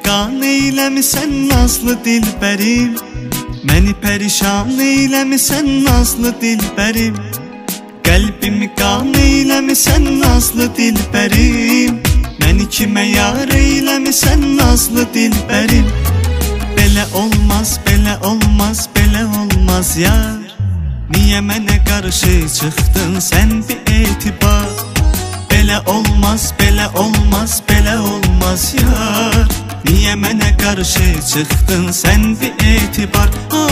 figan eyləmisən nazlı dilbərim, məni pərişan eyləmisən nazlı dilbərim. Qəlbimi qan eyləmisən nazlı dilbərim, məni kimə yar eyləmisən nazlı dilbərim. Belə olmaz, belə olmaz, belə olmaz yar. Niyə mənə qarşı çıxdın sən bir etibar? Belə olmaz, belə olmaz, belə olmaz yar. Niyə mənə qarşı çıxdın sən bir etibar?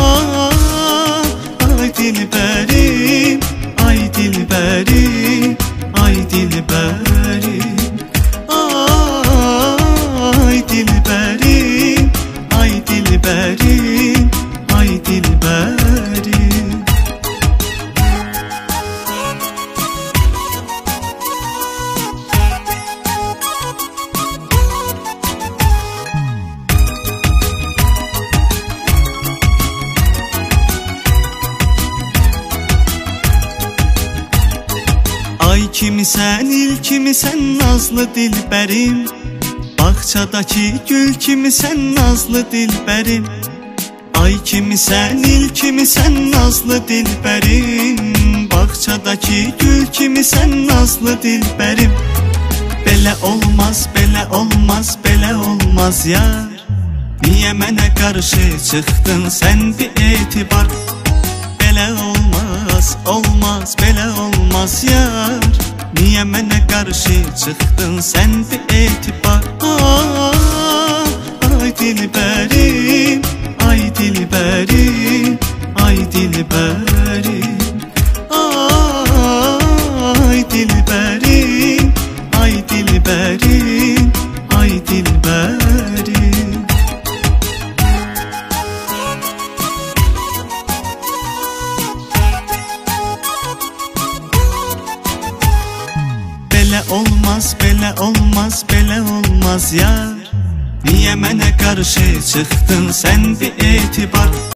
Ay dilbərim, ay dilbərim, ay dilbərim. Ay dilbərim, ay dilbərim, ay dilbərim. Ay kimisən, il kimisən nazlı dilbərim, bağçadakı gül kimisən nazlı dilbərim. Ay kimisən, il kimisən nazlı dilbərim, bağçadakı gül kimisən nazlı dilbərim. Belə olmaz, belə olmaz, belə olmaz yar. Niyə mənə qarşı çıxdın sən bir etibar? Belə olmaz, olmaz, belə olmaz yar. Niyə mənə qarşı çıxdın sən bir etibar? Ay dilbərim, ay dilbərim, ay dilbərim. Ay dilbərim, ay dilbərim, ay dilbərim. Belə olmaz, belə olmaz, belə olmaz yar. Niyə mənə qarşı çıxdın sən bir etibar?